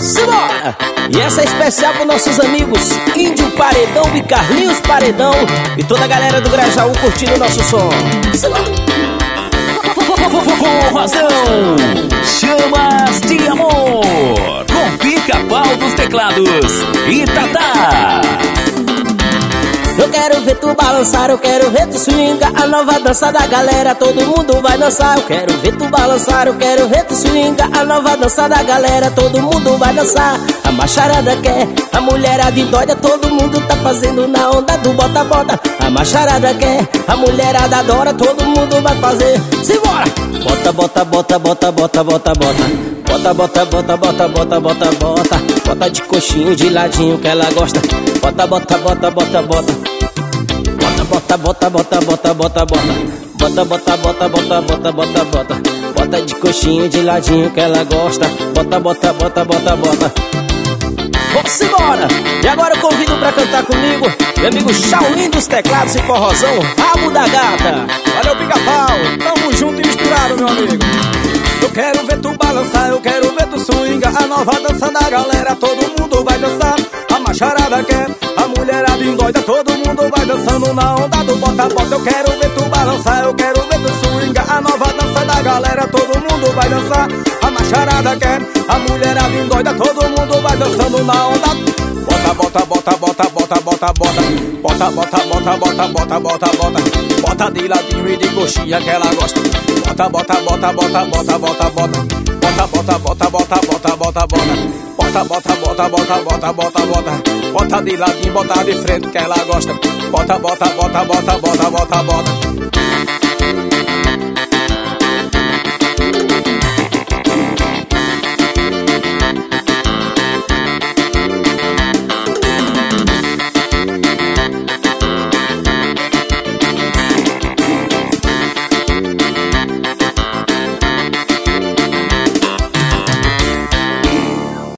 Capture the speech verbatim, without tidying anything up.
Simbora! E essa é especial para nossos amigos Índio Paredão e Carlinhos Paredão e toda a galera do Grajaú curtindo o nosso som. Simbora! Forrozão, Chamas de Amor, com Pica-Pau dos Teclados e Tatá. Eu quero ver tu balançar, eu quero ver tu swinga, a nova dança da galera, todo mundo vai dançar. Eu quero ver tu balançar, eu quero ver tu swinga, a nova dança da galera, todo mundo vai dançar. A macharada quer, a mulherada endoida, todo mundo tá fazendo na onda do bota-bota. A macharada quer, a mulherada adora, todo mundo vai fazer. Simbora! Bota, bota, bota, bota, bota, bota, bota. Bota, bota, bota, bota, bota, bota, bota. Bota de coxinho, de ladinho que ela gosta. Bota, bota, bota, bota, bota. Bota, bota, bota, bota, bota, bota, bota. Bota, bota, bota, bota, bota, bota, bota. Bota de coxinho, de ladinho que ela gosta. Bota, bota, bota, bota, bota. Vamos embora! E agora eu convido pra cantar comigo meu amigo Shaolin dos Teclados e Forrozão, Rabo da Gata. Valeu, Pica-Pau, tamo junto e misturado, meu amigo. Eu quero ver tu balançar, eu quero ver tu swinga, a nova dança da galera, todo mundo vai dançar. A macharada quer, a mulherada endoida, todo mundo vai dançando na onda do bota-bota. Eu quero ver tu balançar, eu quero ver tu swinga, a nova dança da galera, todo mundo vai dançar. A macharada quer, a mulherada endoida, todo mundo vai dançando na onda. Bota, bota, bota, bota, bota, bota, bota. Bota, bota, bota, bota, bota, bota, bota. Bota de ladinho e de coxinha que ela gosta. Bota, bota, bota, bota, bota, bota, bota. Bota, bota, bota, bota, bota, bota, bota. Bota, bota, bota, bota, bota, bota, bota. Bota de ladinho, bota de frente que ela gosta. Bota, bota, bota, bota, bota, bota, bota.